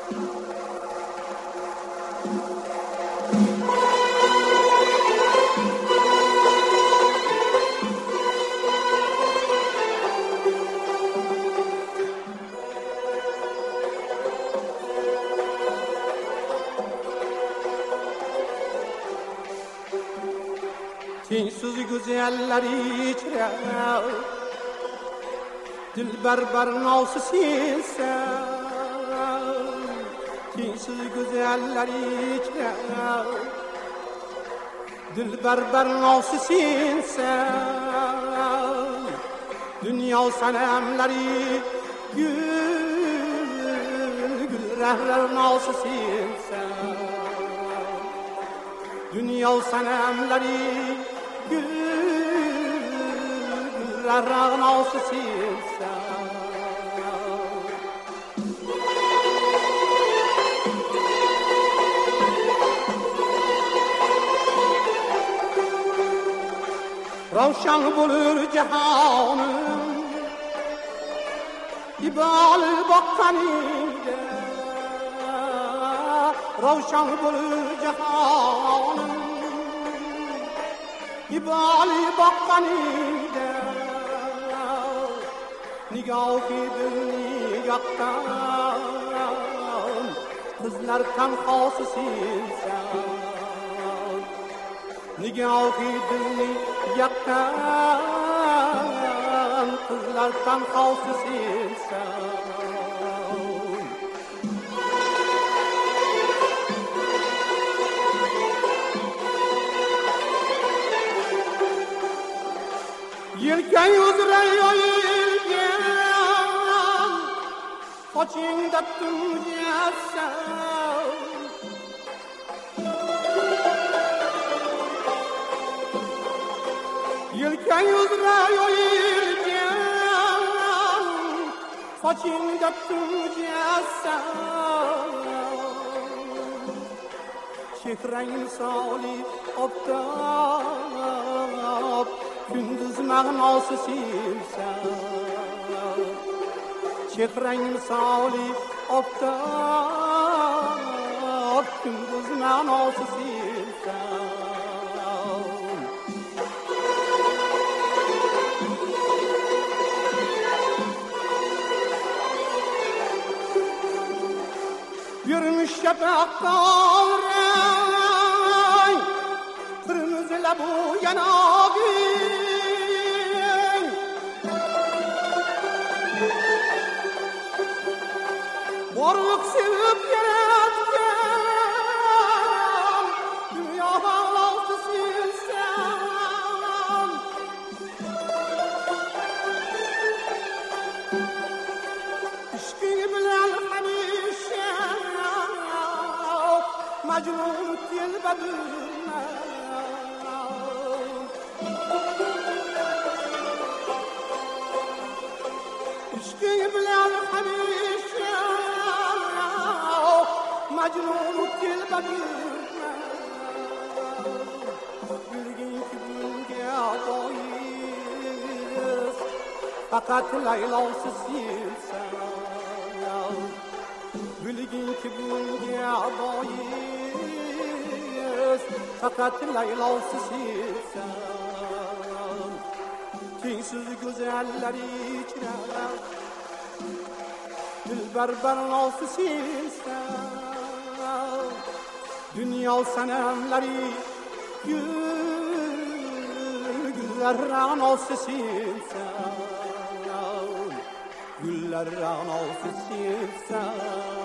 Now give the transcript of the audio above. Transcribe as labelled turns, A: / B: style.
A: Tinsiz güzelleri içre Dilber nasıl sinse Tinsiz güzelleri içre Dilber nasıl sinse Dünya sanemleri gül rehrer nasıl sinse Dünya sanemleri güllerden olsa silse Ravşan bulur cihanım İbali bakkanide Ravşan bulur cihanım İbali bakkanide Nigah-ı nigahtan Kızlar tenhası silse Nigah-ı nigahtan Kızlar tenhası silse Yelken yüzüre yelken Koçingda tümcese Yelken yüzüre yelken Koçingda tümcese Şehreyn misali optap Gündüz mağnası silse Şehreyn misali optap Gündüz mağnası silse Yürümüş şefak kavren Kırmızıyla bu yanağın Morluk sevip yaratken Dünyadan altı silsem İşkini bilen hanişe Mecnun tilbedülme İşkini bilen hanişe Mecnun tilbedülme Bilgin ki bunge doyuz Fakat Leyla'sı silse Bilgin ki bunge doyuz Fakat Leyla'sı silse Tinsiz güzelleri içre Dilber nasıl silse Dünya sanemleri güllerden nasıl silse Güllerden nasıl silse